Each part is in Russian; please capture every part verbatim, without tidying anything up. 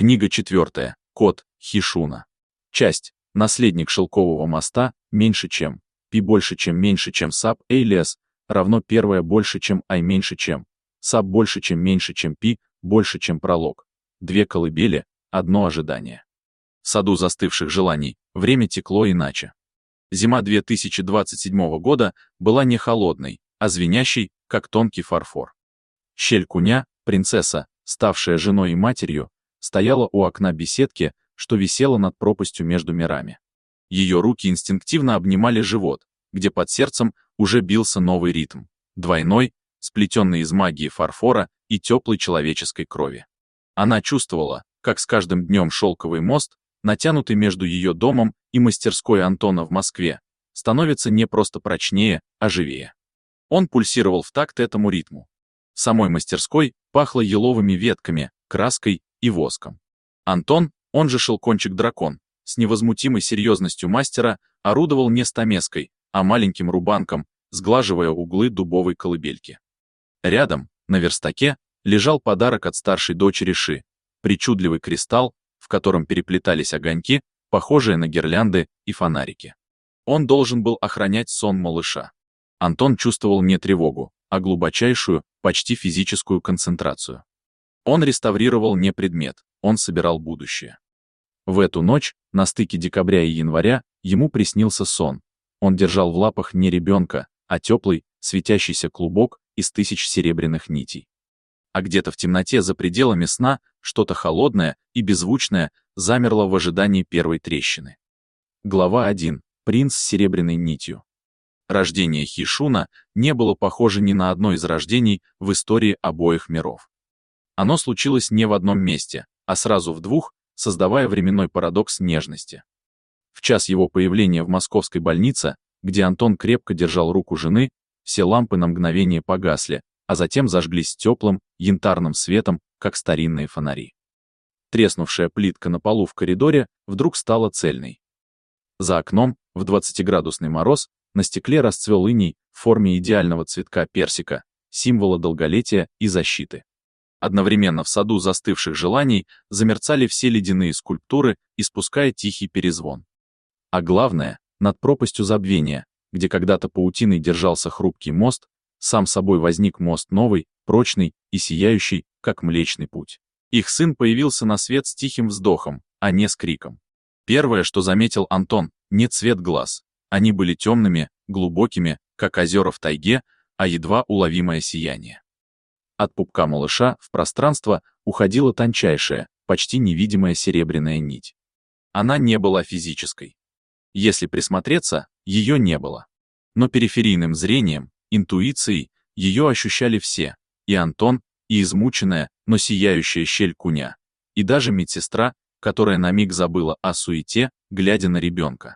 Книга четвертая. Кот Хишуна. Часть. Наследник шелкового моста меньше чем. Пи больше чем меньше чем саб Эйлиас равно первое больше чем ай меньше чем. Саб больше чем меньше чем пи больше чем пролог. Две колыбели, одно ожидание. В саду застывших желаний время текло иначе. Зима две тысячи двадцать седьмого года была не холодной, а звенящей, как тонкий фарфор. Щель-куня, принцесса, ставшая женой и матерью, стояла у окна беседки, что висела над пропастью между мирами. Ее руки инстинктивно обнимали живот, где под сердцем уже бился новый ритм, двойной, сплетенный из магии фарфора и теплой человеческой крови. Она чувствовала, как с каждым днем шелковый мост, натянутый между ее домом и мастерской Антона в Москве, становится не просто прочнее, а живее. Он пульсировал в такт этому ритму. В самой мастерской пахло еловыми ветками, краской и воском. Антон, он же Шелкончик-дракон, с невозмутимой серьезностью мастера орудовал не стамеской, а маленьким рубанком, сглаживая углы дубовой колыбельки. Рядом, на верстаке, лежал подарок от старшей дочери Ши, причудливый кристалл, в котором переплетались огоньки, похожие на гирлянды и фонарики. Он должен был охранять сон малыша. Антон чувствовал не тревогу, а глубочайшую, почти физическую концентрацию. Он реставрировал не предмет, он собирал будущее. В эту ночь, на стыке декабря и января, ему приснился сон. Он держал в лапах не ребенка, а теплый, светящийся клубок из тысяч серебряных нитей. А где-то в темноте за пределами сна что-то холодное и беззвучное замерло в ожидании первой трещины. Глава один. Принц с серебряной нитью. Рождение Хишуна не было похоже ни на одно из рождений в истории обоих миров. Оно случилось не в одном месте, а сразу в двух, создавая временной парадокс нежности. В час его появления в московской больнице, где Антон крепко держал руку жены, все лампы на мгновение погасли, а затем зажглись теплым, янтарным светом, как старинные фонари. Треснувшая плитка на полу в коридоре вдруг стала цельной. За окном, в двадцатиградусный мороз, на стекле расцвел иней в форме идеального цветка персика, символа долголетия и защиты. Одновременно в саду застывших желаний замерцали все ледяные скульптуры, испуская тихий перезвон. А главное, над пропастью забвения, где когда-то паутиной держался хрупкий мост, сам собой возник мост новый, прочный и сияющий, как Млечный Путь. Их сын появился на свет с тихим вздохом, а не с криком. Первое, что заметил Антон, не цвет глаз. Они были темными, глубокими, как озера в тайге, а едва уловимое сияние. От пупка малыша в пространство уходила тончайшая, почти невидимая серебряная нить. Она не была физической. Если присмотреться, ее не было. Но периферийным зрением, интуицией, ее ощущали все, и Антон, и измученная, но сияющая щель-куня, и даже медсестра, которая на миг забыла о суете, глядя на ребенка.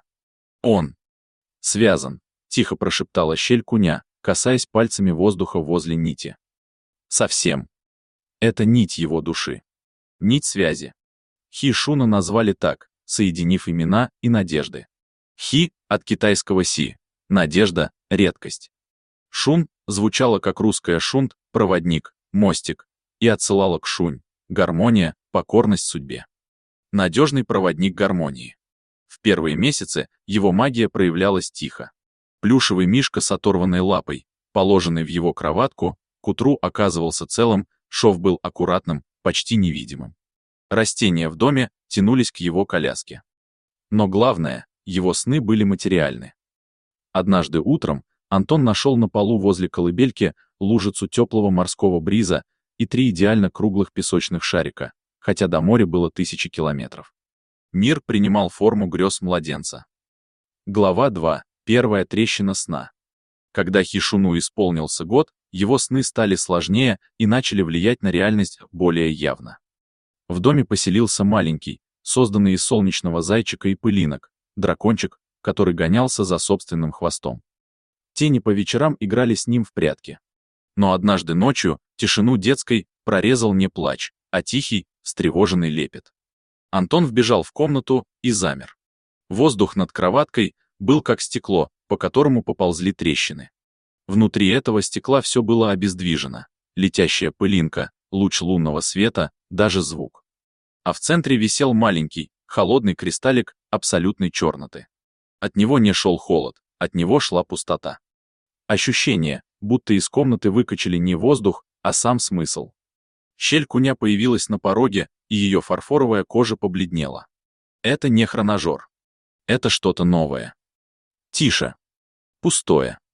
Он связан, тихо прошептала щель-куня, касаясь пальцами воздуха возле нити. Совсем. Это нить его души. Нить связи. Хишуна назвали так, соединив имена и надежды. Хи от китайского си, надежда, редкость. Шун звучало как русская шунт, проводник, мостик, и отсылала к шунь, гармония, покорность судьбе. Надежный проводник гармонии. В первые месяцы его магия проявлялась тихо. Плюшевый мишка с оторванной лапой, положенный в его кроватку, к утру оказывался целым, шов был аккуратным, почти невидимым. Растения в доме тянулись к его коляске. Но главное, его сны были материальны. Однажды утром Антон нашел на полу возле колыбельки лужицу теплого морского бриза и три идеально круглых песочных шарика, хотя до моря было тысячи километров. Мир принимал форму грез младенца. Глава два. Первая трещина сна. Когда Хишуну исполнился год, его сны стали сложнее и начали влиять на реальность более явно. В доме поселился маленький, созданный из солнечного зайчика и пылинок, дракончик, который гонялся за собственным хвостом. Тени по вечерам играли с ним в прятки. Но однажды ночью тишину детской прорезал не плач, а тихий, встревоженный лепет. Антон вбежал в комнату и замер. Воздух над кроваткой был как стекло, по которому поползли трещины. Внутри этого стекла все было обездвижено. Летящая пылинка, луч лунного света, даже звук. а в центре висел маленький, холодный кристаллик абсолютной черноты. От него не шел холод, от него шла пустота. Ощущение, будто из комнаты выкачали не воздух, а сам смысл. Щель Куня появилась на пороге, и ее фарфоровая кожа побледнела. Это не хронажер. Это что-то новое. Тише. Пустое.